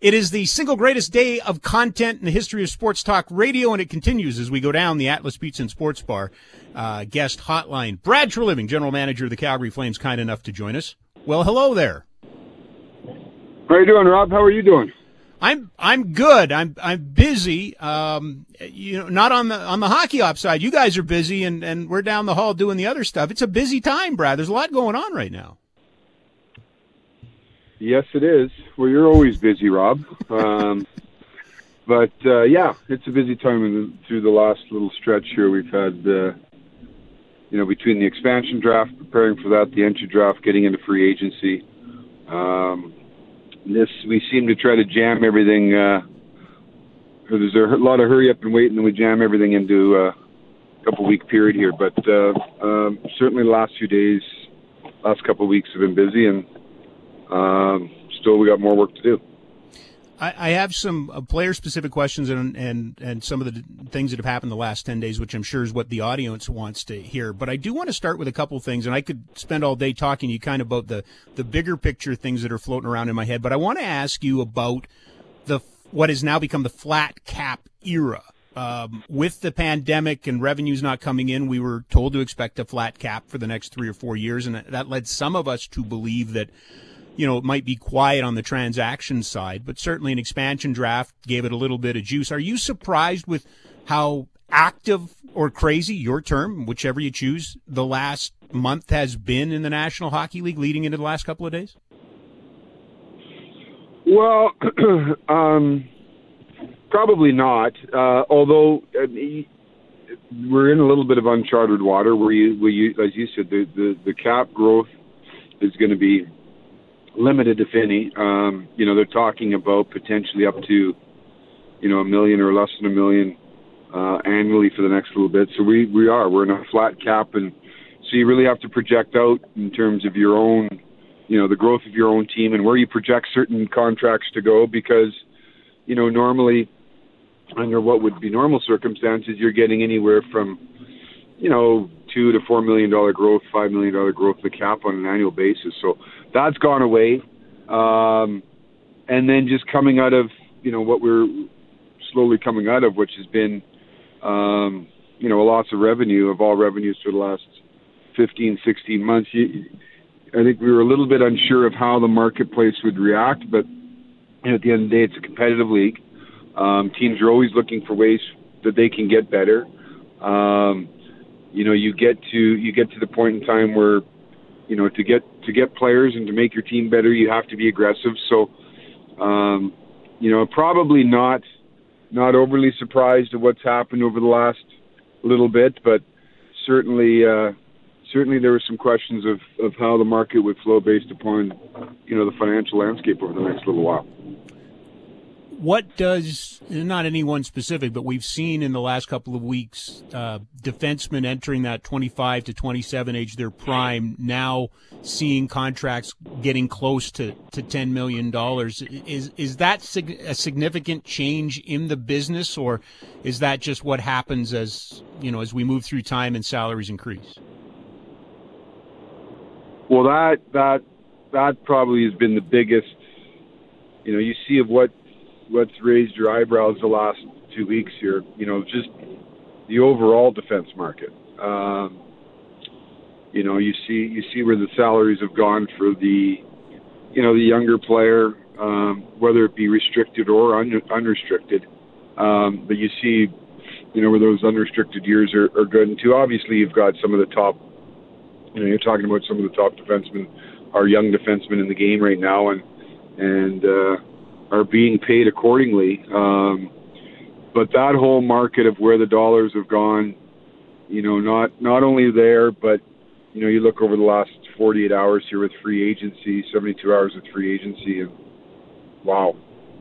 It is the single greatest day of content in the history of sports talk radio, and it continues as we go down the Atlas Pizza and Sports Bar guest hotline. Brad Treliving, general manager of the Calgary Flames, kind enough to join us. Well, hello there. How are you doing, Rob? How are you doing? I'm good. I'm busy. Not on the hockey ops side. You guys are busy, and we're down the hall doing the other stuff. It's a busy time, Brad. There's a lot going on right now. Yes, it is. Well, you're always busy, Rob. But it's a busy time through the last little stretch here. We've had, between the expansion draft, preparing for that, the entry draft, getting into free agency. We seem to try to jam everything. There's a lot of hurry up and wait, and then we jam everything into a couple-week period here. But certainly the last couple of weeks have been busy, and still we got more work to do. I have some player-specific questions and some of the things that have happened the last 10 days, which I'm sure is what the audience wants to hear. But I do want to start with a couple of things, and I could spend all day talking to you kind of about the bigger picture things that are floating around in my head. But I want to ask you about what has now become the flat cap era. With the pandemic and revenues not coming in, we were told to expect a flat cap for the next 3 or 4 years, and that led some of us to believe that it might be quiet on the transaction side, but certainly an expansion draft gave it a little bit of juice. Are you surprised with how active or crazy, your term, whichever you choose, the last month has been in the National Hockey League leading into the last couple of days? Well, probably not, although we're in a little bit of uncharted water where as you said, the cap growth is going to be limited, if any. They're talking about potentially up to, $1 million or less than $1 million annually for the next little bit. So we're in a flat cap, and so you really have to project out in terms of your own, the growth of your own team and where you project certain contracts to go, because, normally under what would be normal circumstances, you're getting anywhere from, $2 to $4 million growth, $5 million growth of the cap on an annual basis. So that's gone away. And then just coming out of, what we're slowly coming out of, which has been, a loss of revenue, of all revenues for the last 15, 16 months. I think we were a little bit unsure of how the marketplace would react, but at the end of the day, it's a competitive league. Teams are always looking for ways that they can get better. You get to the point in time where, to get players and to make your team better, you have to be aggressive. So, probably not overly surprised at what's happened over the last little bit, but certainly there were some questions of how the market would flow based upon, the financial landscape over the next little while. What does, not anyone specific, but we've seen in the last couple of weeks, defensemen entering that 25 to 27 age, their prime, now seeing contracts getting close to $10 million. Is that a significant change in the business, or is that just what happens as we move through time and salaries increase? Well, that probably has been the biggest, you see of what's raised your eyebrows the last 2 weeks here, just the overall defense market. You see where the salaries have gone for the younger player, whether it be restricted or unrestricted. But you see, where those unrestricted years are good. And two, obviously you've got some of the top, you're talking about some of the top defensemen, are young defensemen in the game right now, and are being paid accordingly. But that whole market of where the dollars have gone, not only there, but, you look over the last 48 hours here with free agency, 72 hours with free agency, and wow,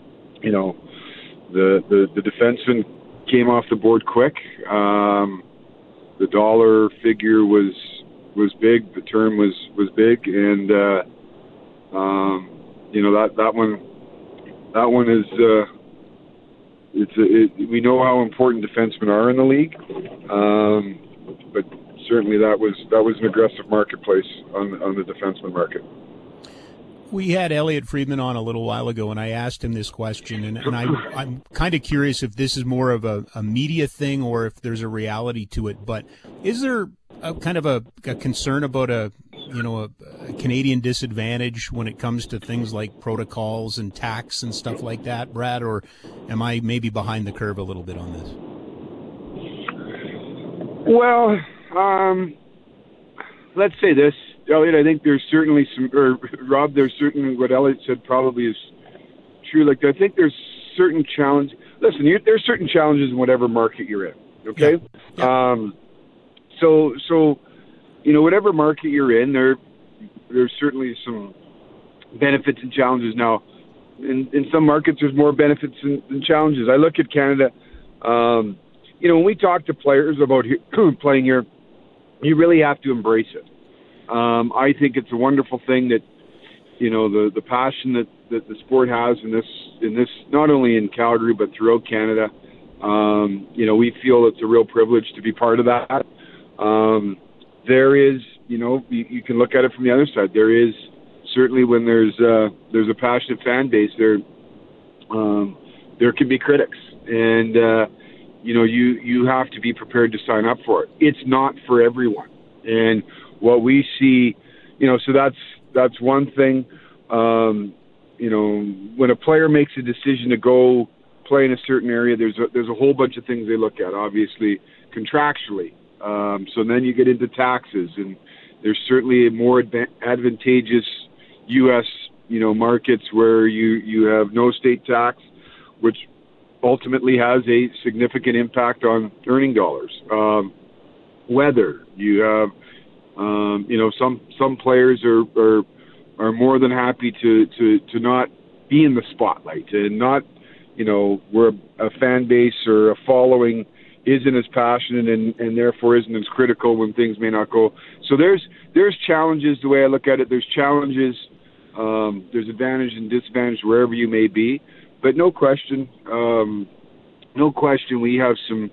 the defenseman came off the board quick. The dollar figure was big, the term was big, and that one is we know how important defensemen are in the league, but certainly that was an aggressive marketplace on the defenseman market. We had Elliot Friedman on a little while ago, and I asked him this question, and I'm kind of curious if this is more of a media thing or if there's a reality to it. But is there a kind of a concern about a Canadian disadvantage when it comes to things like protocols and tax and stuff like that, Brad? Or am I maybe behind the curve a little bit on this? Well, let's say this, Elliot. I think there's certainly Rob, there's certainly what Elliot said probably is true. Like, I think there's certain challenge. Listen, there's certain challenges in whatever market you're in. Okay. Yeah. So, whatever market you're in, there's certainly some benefits and challenges. Now, in some markets, there's more benefits than challenges. I look at Canada. When we talk to players about playing here, you really have to embrace it. I think it's a wonderful thing that, the passion that the sport has in this, not only in Calgary, but throughout Canada. We feel it's a real privilege to be part of that. There is, you can look at it from the other side. There is certainly, when there's a passionate fan base, there can be critics, and you have to be prepared to sign up for it. It's not for everyone, and what we see, so that's one thing. When a player makes a decision to go play in a certain area, there's a whole bunch of things they look at, obviously contractually. So then you get into taxes, and there's certainly a more advantageous U.S. markets where you have no state tax, which ultimately has a significant impact on earning dollars. Weather, you have some players are more than happy to not be in the spotlight, and not where a fan base or a following isn't as passionate and therefore isn't as critical when things may not go. So there's challenges. The way I look at it, there's challenges. There's advantage and disadvantage wherever you may be, but no question, we have some.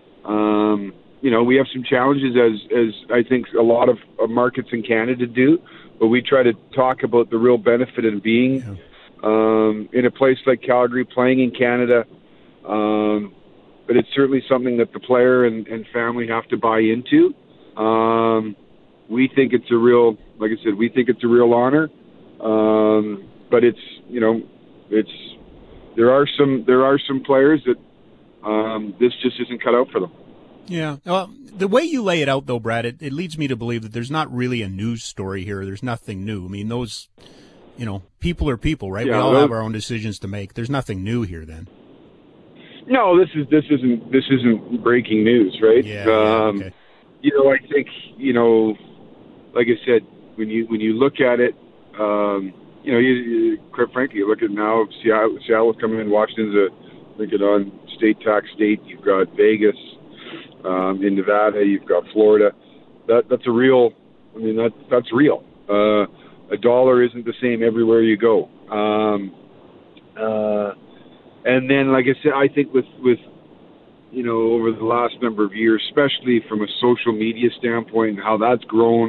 We have some challenges, as I think a lot of markets in Canada do, but we try to talk about the real benefit of being in a place like Calgary, playing in Canada. But it's certainly something that the player and family have to buy into. We think it's a real, like I said, we think it's a real honor. But there are some players that this just isn't cut out for them. Yeah. Well, the way you lay it out, though, Brad, it leads me to believe that there's not really a news story here. There's nothing new. I mean, those, people are people, right? Yeah, we all have our own decisions to make. There's nothing new here, then. No, this isn't breaking news, right? Yeah. Okay. I think like I said, when you look at it, quite frankly, you look at now Seattle's coming in, Washington's on state tax state. You've got Vegas. In Nevada, you've got Florida. That's a real. I mean, that's real. A dollar isn't the same everywhere you go. And then, like I said, I think with over the last number of years, especially from a social media standpoint, and how that's grown,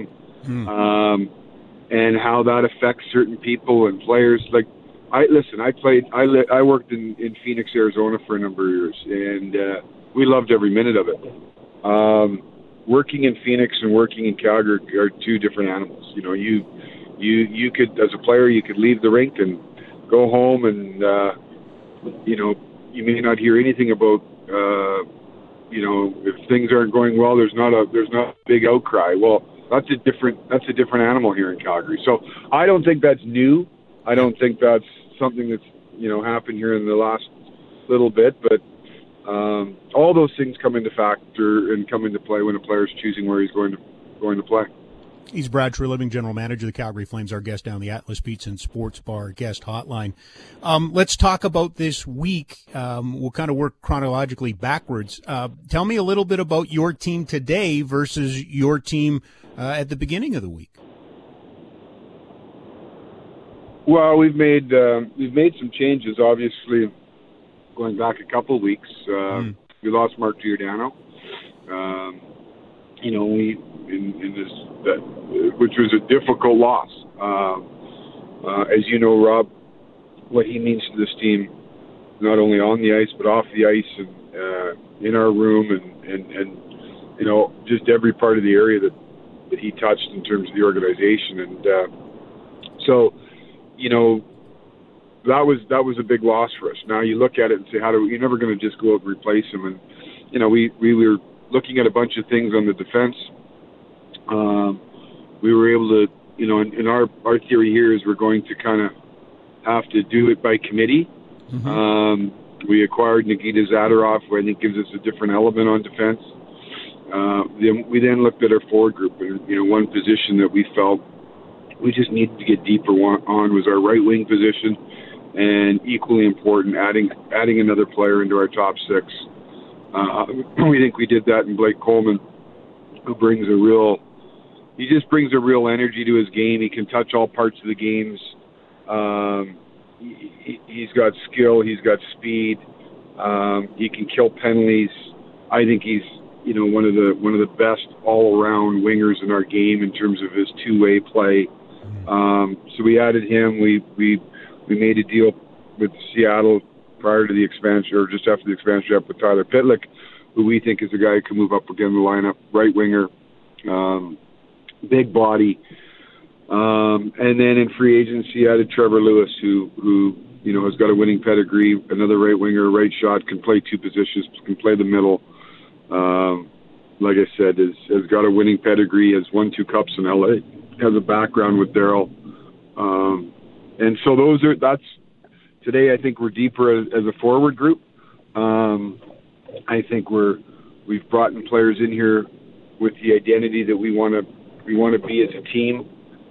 and how that affects certain people and players. Like, I worked in Phoenix, Arizona for a number of years, and we loved every minute of it. Working in Phoenix and working in Calgary are two different animals. You could, as a player, you could leave the rink and go home, and you may not hear anything about if things aren't going well. There's not a big outcry. Well, that's a different animal here in Calgary. So I don't think that's new. I don't think that's something that's happened here in the last little bit, but all those things come into factor and come into play when a player is choosing where he's going to play. He's Brad Treliving, General Manager of the Calgary Flames, our guest down the Atlas Pizza and Sports Bar guest hotline. Let's talk about this week. We'll kind of work chronologically backwards. Tell me a little bit about your team today versus your team at the beginning of the week. Well, we've made some changes, obviously. Going back a couple of weeks, we lost Mark Giordano. Which was a difficult loss. As you know, Rob, what he means to this team, not only on the ice but off the ice and in our room and just every part of the area that he touched in terms of the organization. And so, that was a big loss for us. Now you look at it and say, you're never going to just go out and replace him. And, we were looking at a bunch of things on the defense. We were able to, and our theory here is we're going to kind of have to do it by committee. Mm-hmm. We acquired Nikita Zadorov, who I think gives us a different element on defense. We then looked at our forward group, and one position that we felt we just needed to get deeper on was our right wing position, and equally important, adding another player into our top six. We think we did that in Blake Coleman, who brings a real energy to his game. He can touch all parts of the games. He's got skill. He's got speed. He can kill penalties. I think he's one of the best all-around wingers in our game in terms of his two-way play. So we added him. We made a deal with Seattle prior to the expansion, or just after the expansion, up with Tyler Pitlick, who we think is a guy who can move up again the lineup, right winger, big body. And then in free agency, added Trevor Lewis, who has got a winning pedigree, another right winger, right shot, can play two positions, can play the middle. Like I said, has got a winning pedigree, has won 2 cups in LA, has a background with Darryl. And so today I think we're deeper as a forward group. I think we've brought in players in here with the identity that we want to be as a team.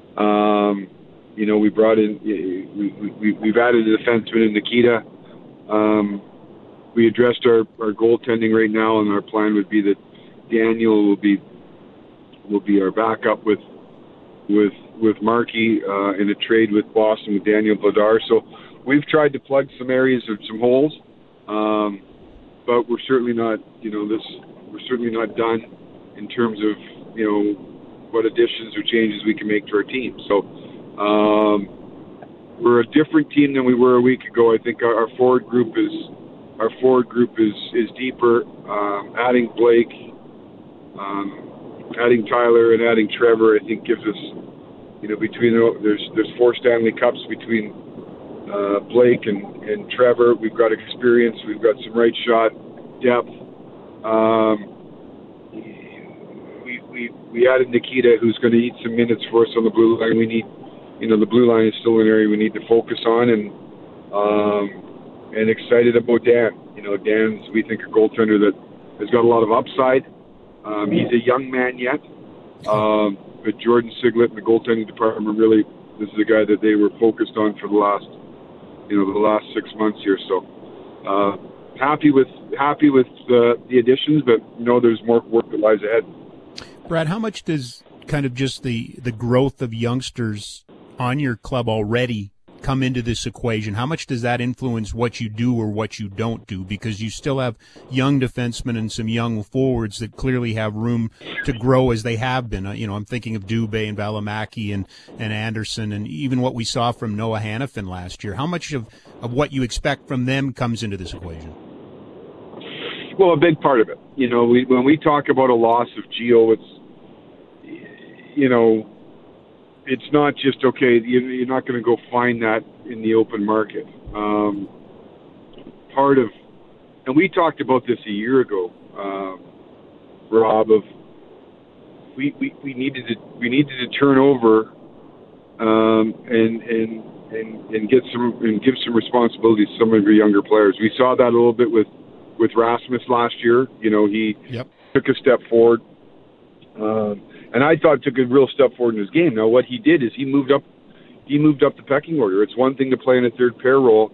We brought in, we've added a defenseman in Nikita. We addressed our goaltending right now, and our plan would be that Daniel will be our backup with Markey in a trade with Boston with Daniel Vladar. So we've tried to plug some areas of some holes, but we're certainly not, we're certainly not done in terms of what additions or changes we can make to our team. So we're a different team than we were a week ago. I think our forward group is deeper. Adding Blake, adding Tyler, and adding Trevor, I think gives us, there's 4 Stanley Cups between Blake and Trevor. We've got experience. We've got some right shot depth. We added Nikita, who's going to eat some minutes for us on the blue line. We need, the blue line is still an area we need to focus on, and excited about Dan. Dan's, we think, a goaltender that has got a lot of upside. He's a young man yet, but Jordan Siglett in the goaltending department, really, this is a guy that they were focused on for the last 6 months here. So happy with the additions, but there's more work that lies ahead. Brad, how much does kind of just the growth of youngsters on your club already come into this equation? How much does that influence what you do or what you don't do? Because you still have young defensemen and some young forwards that clearly have room to grow as they have been. I'm thinking of Dubé and Valimaki and Anderson, and even what we saw from Noah Hanifin last year. How much of what you expect from them comes into this equation? Well, a big part of it. When we talk about a loss of Gio, it's not just, okay, you're not going to go find that in the open market. And we talked about this a year ago, Rob, of we needed to turn over and give some responsibility to some of your younger players. We saw that a little bit with Rasmus last year. He took a step forward. And I thought took a real step forward in his game. Now, what he did is he moved up the pecking order. It's one thing to play in a third pair role.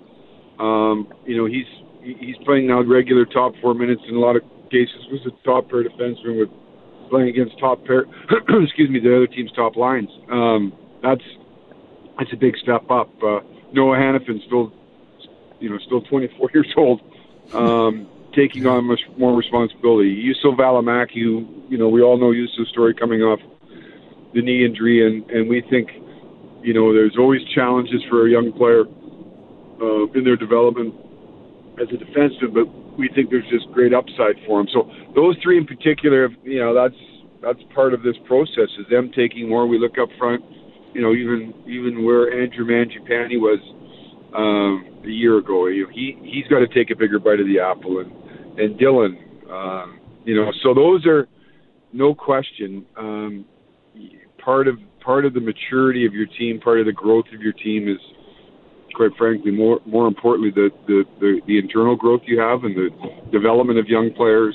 He's playing now regular top 4 minutes in a lot of cases. Was a top pair defenseman with playing against top pair. the other team's top lines. That's a big step up. Noah Hanifin still 24 years old. Taking on much more responsibility. Juuso Valimaki, who, we all know Juuso's story coming off the knee injury, and we think, there's always challenges for a young player in their development as a defenseman, but we think there's just great upside for him. So those three in particular, that's part of this process, is them taking more. We look up front, even where Andrew Mangiapane was a year ago. He's got to take a bigger bite of the apple, and Dylan. So those are no question part of the maturity of your team. Part of the growth of your team is, quite frankly, more importantly, the internal growth you have and the development of young players.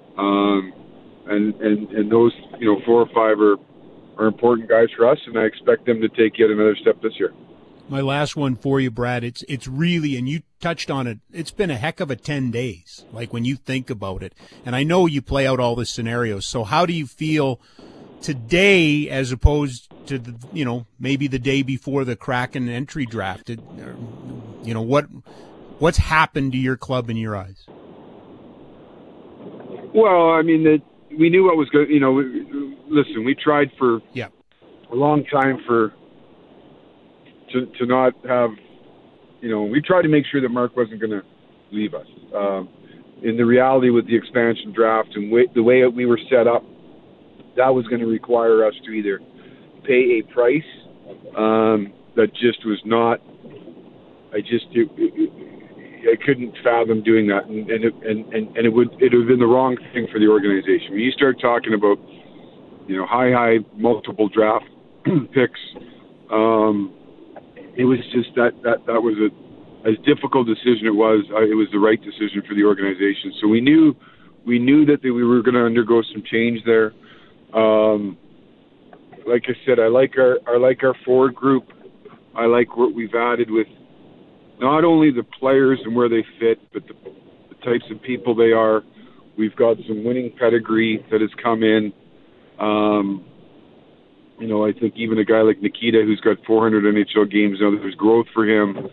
And those 4 or 5 are important guys for us, and I expect them to take yet another step this year. My last one for you, Brad. It's really, and you touched on it, it's been a heck of a 10 days, like when you think about it. And I know you play out all the scenarios. So how do you feel today as opposed to maybe the day before the Kraken entry draft? What's happened to your club in your eyes? Well, I mean, we knew what was good. Listen, we tried for a long time to not have, we tried to make sure that Mark wasn't going to leave us. In the reality with the expansion draft and the way we were set up, that was going to require us to either pay a price that just was not. I couldn't fathom doing that, and it would have been the wrong thing for the organization. When you start talking about high multiple draft picks, it was just that was as difficult a decision it was the right decision for the organization. So we knew that we were going to undergo some change there. Like I said, I like our forward group. I like what we've added with not only the players and where they fit, but the types of people they are. We've got some winning pedigree that has come in. I think even a guy like Nikita, who's got 400 NHL games now, there's growth for him.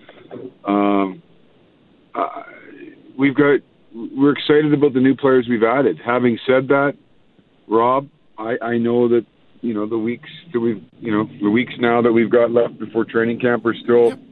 We're excited about the new players we've added. Having said that, Rob, I know that the weeks now that we've got left before training camp are still. Yep.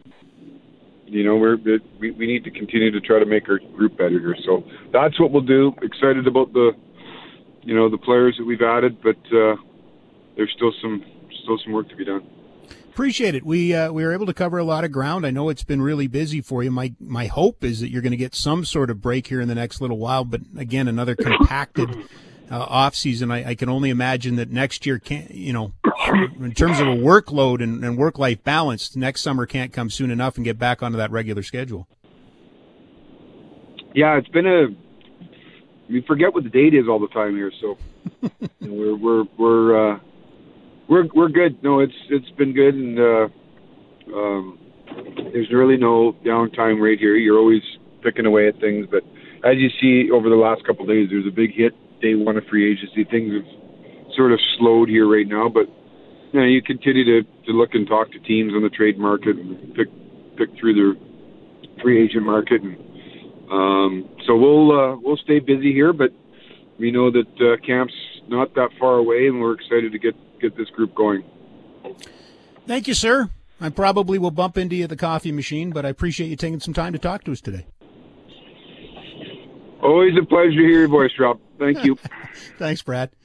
We need to continue to try to make our group better here. So that's what we'll do. Excited about the players that we've added, but there's still some work to be done. Appreciate it. We were able to cover a lot of ground. I know it's been really busy for you. My hope is that you're going to get some sort of break here in the next little while, but again, another compacted off season. I can only imagine that next year can't, in terms of a workload and work-life balance, next summer can't come soon enough and get back onto that regular schedule. Yeah, it's been we forget what the date is all the time here, so we're good. No, it's been good, and there's really no downtime right here. You're always picking away at things, but as you see over the last couple of days, there's a big hit. Day one of free agency. Things have sort of slowed here right now, but you continue to look and talk to teams on the trade market and pick through the free agent market, and so we'll stay busy here. But we know that camp's not that far away, and we're excited to get this group going. Thank you, sir. I probably will bump into you at the coffee machine, but I appreciate you taking some time to talk to us today. Always a pleasure to hear your voice, Rob. Thank you. Thanks, Brad.